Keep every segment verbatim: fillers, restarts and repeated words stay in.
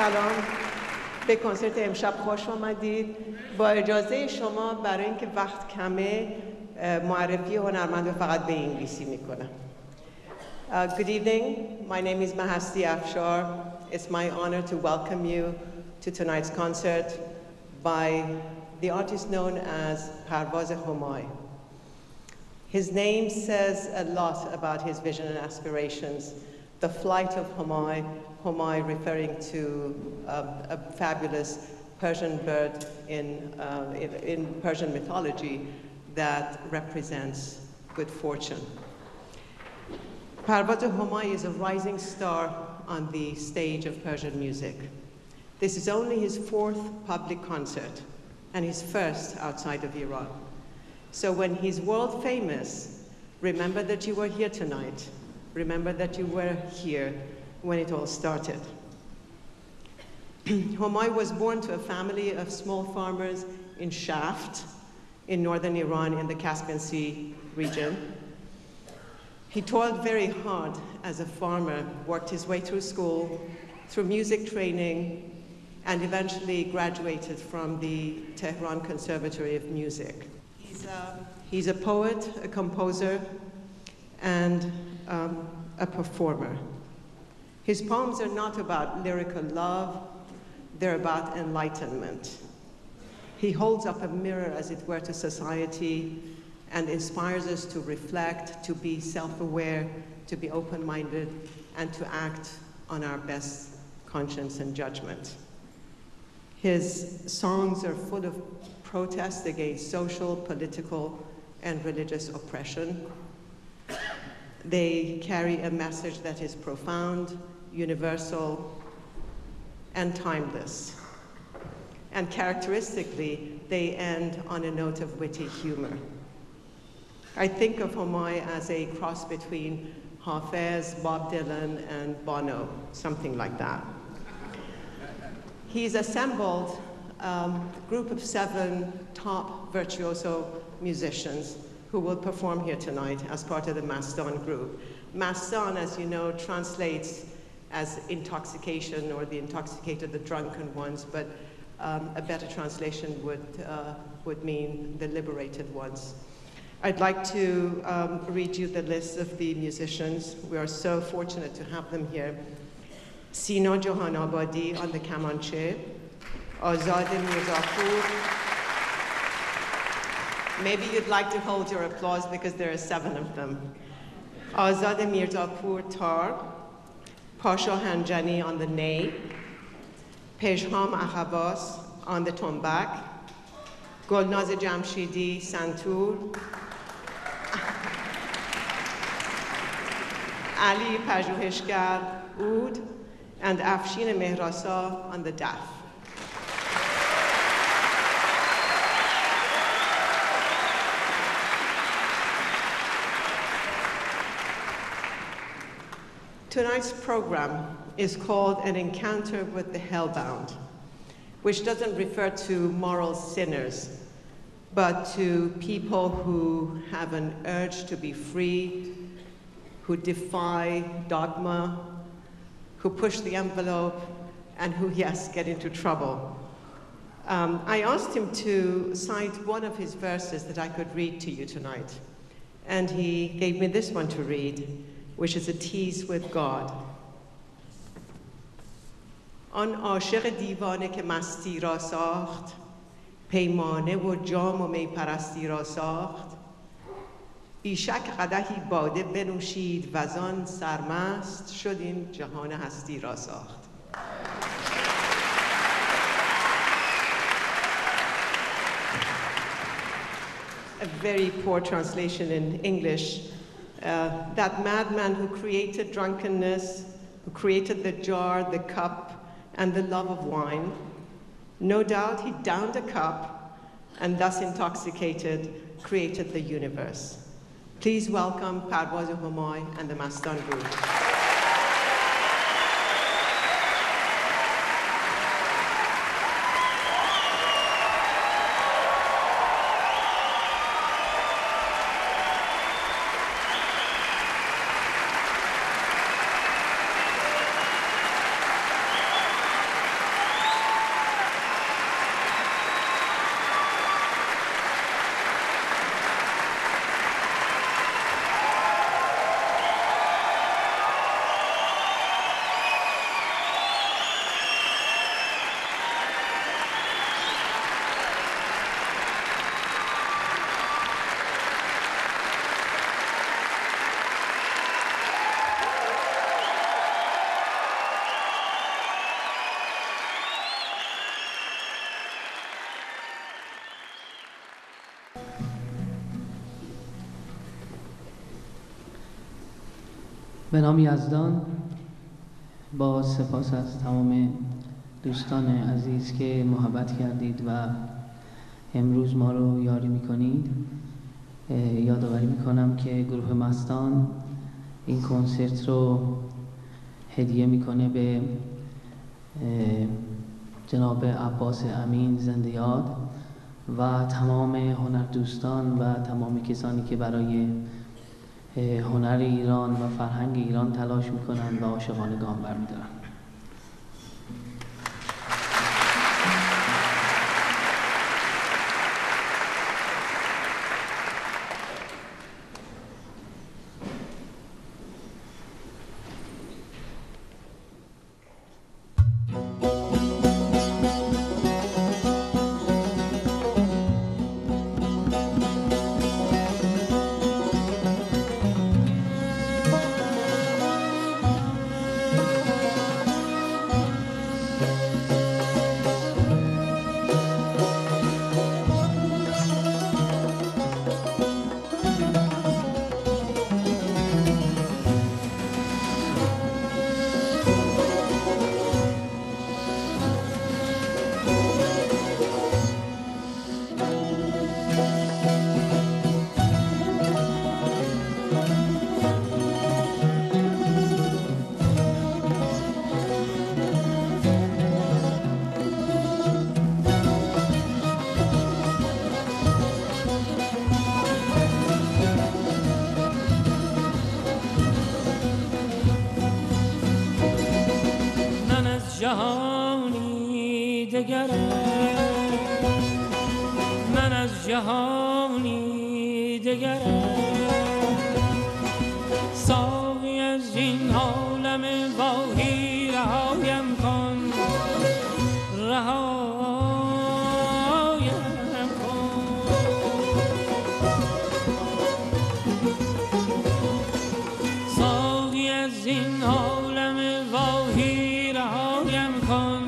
سلام، به کنسرت امشب خوش آمدید. با اجازه شما برای اینکه وقت کمه معرفی هنرمند فقط به انگلیسی میکنم. Uh, good evening, my name is Mahasti Afshar. It's my honor to welcome you to tonight's concert by the artist known as Parvaz Homay. His name says a lot about his vision and aspirations. The flight of Homay, Homay referring to uh, a fabulous Persian bird in, uh, in, in Persian mythology that represents good fortune. Parvaz Homay is a rising star on the stage of Persian music. This is only his fourth public concert and his first outside of Iran. So when he's world famous, remember that you were here tonight. Remember that you were here when it all started. Homay was born to a family of small farmers in Shaft, in northern Iran, in the Caspian Sea region. He toiled very hard as a farmer, worked his way through school, through music training, and eventually graduated from the Tehran Conservatory of Music. He's a, he's a poet, a composer, and um, a performer. His poems are not about lyrical love, they're about enlightenment. He holds up a mirror, as it were, to society and inspires us to reflect, to be self-aware, to be open-minded, and to act on our best conscience and judgment. His songs are full of protest against social, political, and religious oppression. They carry a message that is profound, universal, and timeless. And characteristically, they end on a note of witty humor. I think of Homay as a cross between Hafez, Bob Dylan, and Bono, something like that. He's assembled um, a group of seven top virtuoso musicians who will perform here tonight as part of the Mastan group. Mastan, as you know, translates as intoxication or the intoxicated, the drunken ones, but um, a better translation would, uh, would mean the liberated ones. I'd like to um, read you the list of the musicians. We are so fortunate to have them here. Sina Johanabadi on the kamanche, Azad Mirzapur. Maybe you'd like to hold your applause because there are seven of them. Azad Mirzapur tar, Pasha Hanjani on the ney, Pejham Akhabas on the tombak, Golnaz Jamshidi santur, Ali Pajouheshkar oud, and Afshin Mehrasa on the daf. Tonight's program is called An Encounter with the Hellbound, which doesn't refer to moral sinners, but to people who have an urge to be free, who defy dogma, who push the envelope, and who, yes, get into trouble. Um, I asked him to cite one of his verses that I could read to you tonight, and he gave me this one to read, which is a tease with God. آن عاشق دیوانه که مستی را ساخت، پیمانه و جام و می پرستی را ساخت، بیشک قدحی باده بنوشید وزان سرمست شد این جهان هستی را ساخت. A very poor translation in English. Uh, that madman who created drunkenness, who created the jar, the cup, and the love of wine, no doubt he downed a cup and thus intoxicated, created the universe. Please welcome Parvaz Homay and the Mastan group. به نام یزدان، با سپاس از تمام دوستان عزیز که محبت کردید و امروز ما رو یاری میکنید. یادآوری میکنم که گروه مستان این کنسرت رو هدیه میکنه به جناب عباس امین زنده یاد و تمام هنردوستان و تمام کسانی که برای هنر ایران و فرهنگ ایران تلاش میکنن و عاشقانه گام برمیدارن. جهانی دگرم، من از جهانی دگرم، ساقی از این عالم واهی رهایم کن، رهایم کن. ساقی از این عالم واهی رهایم کن،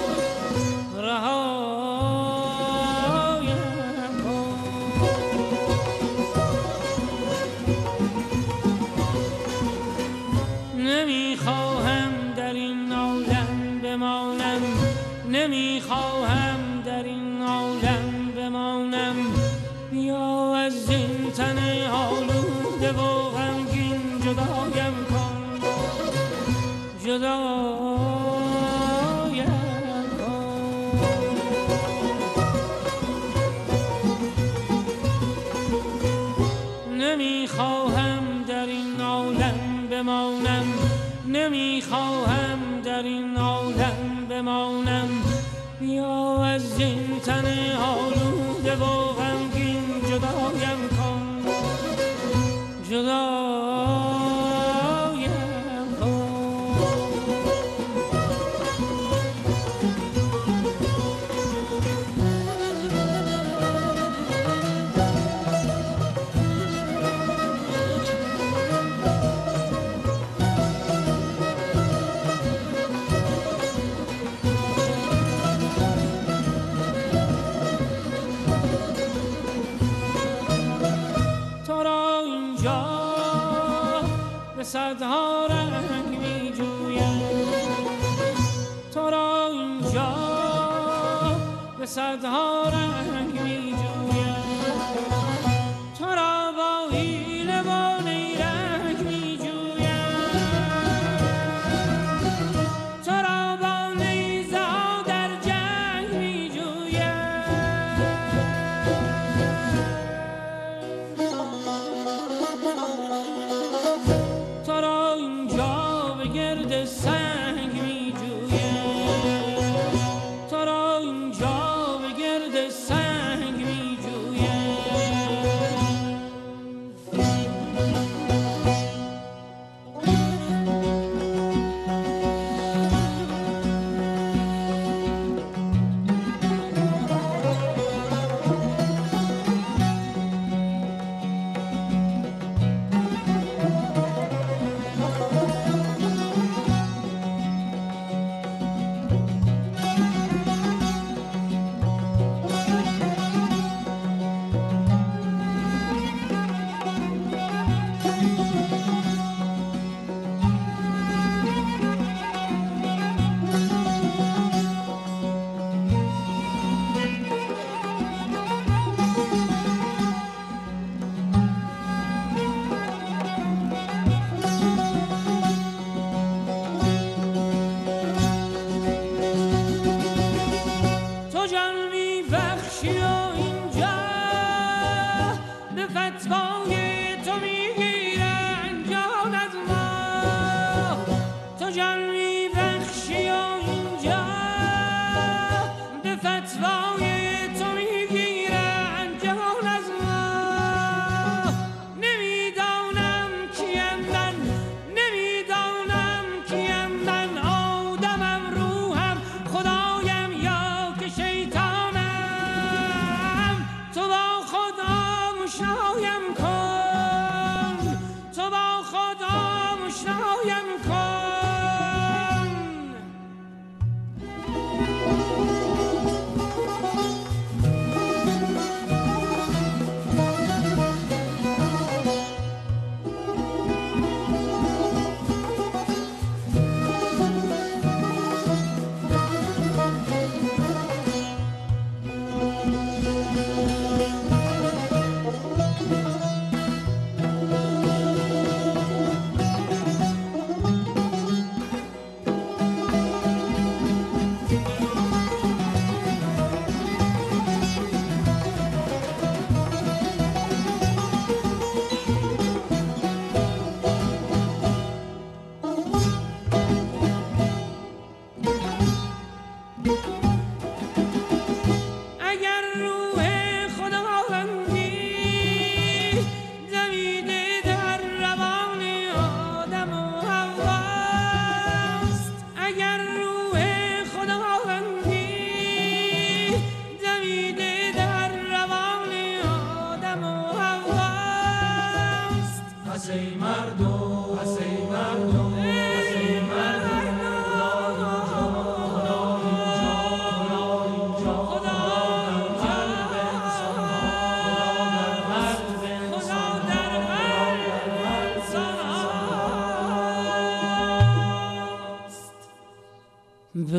نمیخواهم در این عالم بمانم، نمیخواهم در این عالم بمانم، بیا از این تن آلوده و غمگین جدایم کن، جدایم کن. نمیخواهم در این عالم بمانم، نمیخواهم در این عالم بمانم، بیا از این تن آلوده و غمگین جدایم کن، جدایم کن. صدها رنگ می جویم، تو را اینجا به صدها رنگ می جویم، تو را با حیله و نیرنگ می جویم، تو را با نیزه ها در جنگ می جویم. تو را اینجا به گرد سنگ می جویم، تو را اینجا به گرد سنگ می جویم.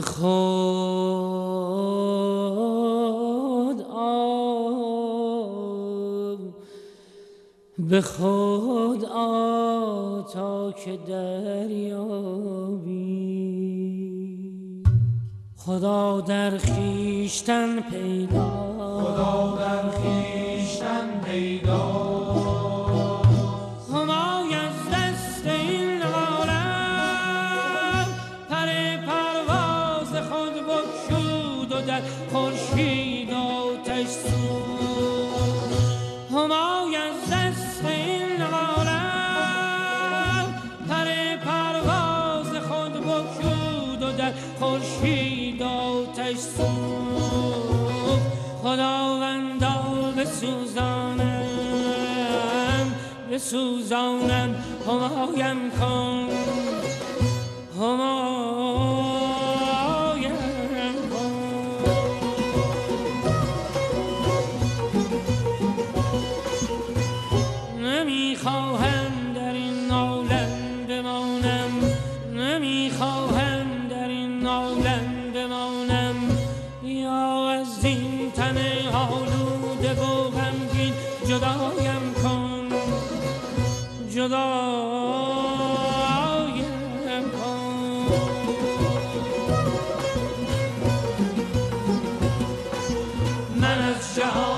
خود آ به خود آ تا که دریابی خدا در خویشتن پیدا خدا در خویشتن پیدا خورشید آتش سوخت همای از دست این عالم پر پرواز خود بگشود و در خورشید آتش سوخت خداوندا بسوزانم بسوزانم همایم کن همایم نمیخواهم در این عالم بمانم نمیخواهم در این عالم بمانم یا از این تن آلوده و غمگین جدایم کن جدایم کن من از جهان